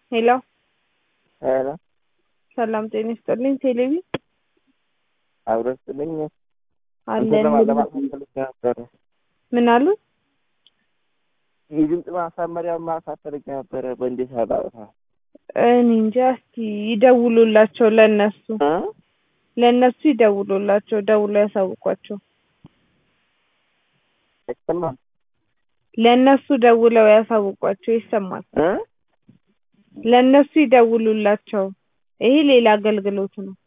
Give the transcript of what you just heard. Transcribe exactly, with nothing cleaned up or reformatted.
ሄሎ ሄሎ ሰላም ጤና ይስጥልኝ። ቴሌቪ አብረስልኝ አለን። ለማለማት ፈልጌ ነበር። ምን አሉ? የድምፅ ማሳመሪያ ማሳት ፈልጌ ነበር። በእንዴት አላውታ እኔ እንጃ። እስኪ ይደውሉላቸው፣ ለነሱ እ ለነሱ ይደውሉላቸው፣ ደውለው ያሳውቋቸው። አይሰማም ለነሱ ደውለው ያሳውቋቸው። ይሰማል። እ ለነሱ ይደውሉላቸው። ይሄ ሌላ አገልግሎት ነው።